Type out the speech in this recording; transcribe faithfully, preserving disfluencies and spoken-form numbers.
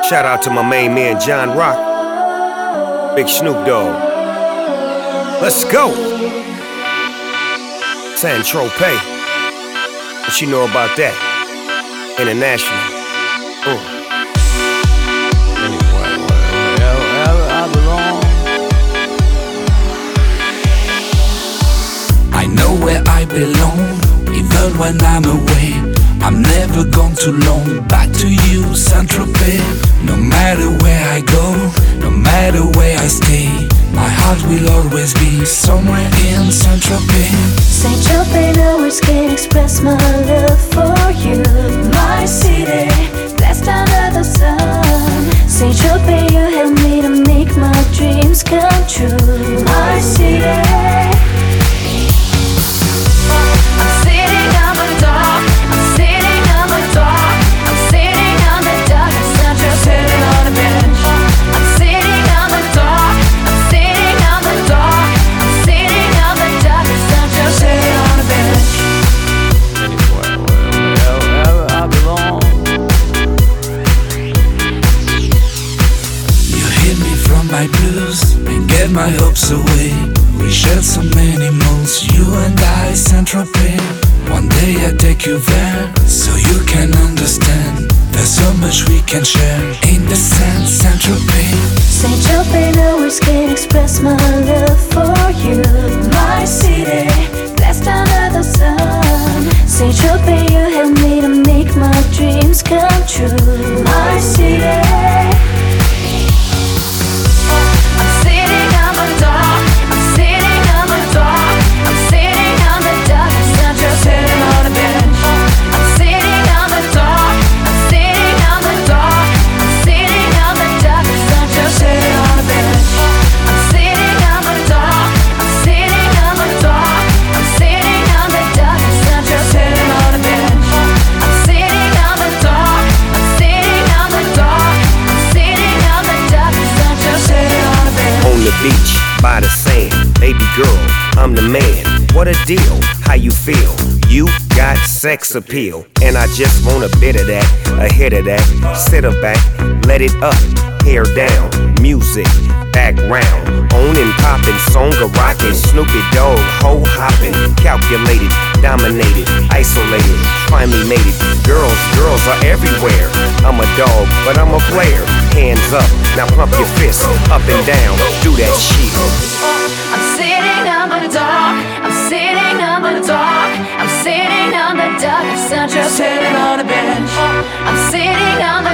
Shout out to my main man John Rock, Big Snoop Dogg. Let's go. San Tropez. What you know about that? International. Mm. Anyway, wherever I belong. I know where I belong, even when I'm away. I'm never gone too long. Back to you, San Tropez. No matter where I go, no matter where I stay, my heart will always be somewhere in San Tropez. Saint Tropez, no words can express my love for you. My city, blessed under the sun. Saint Tropez, you help me to make my dreams come true. My city. My blues and get my hopes away. We shared so many months, you and I, San Tropez. One day I take you there, so you can understand. There's so much we can share in the sand, San Tropez. Saint Tropez, no words can express my love for you. My city, blessed under the sun. Saint Tropez, you help me to make my dreams come true. My city. Beach, by the sand, baby girl, I'm the man. What a deal, how you feel? You got sex appeal, and I just want a bit of that, a hit of that. Sit her back, let it up, hair down, music, background, on and poppin', songa rockin', Snoopy Dogg, ho hoppin', calculated, dominated, isolated, finally made it. Girls, girls are everywhere. I'm a dog, but I'm a player. Hands up, now pump your fists up and down, do that shit. I'm sitting on the dock, I'm sitting on the dock, I'm sitting on the dock of San Tropez, sitting on a bench. I'm sitting on the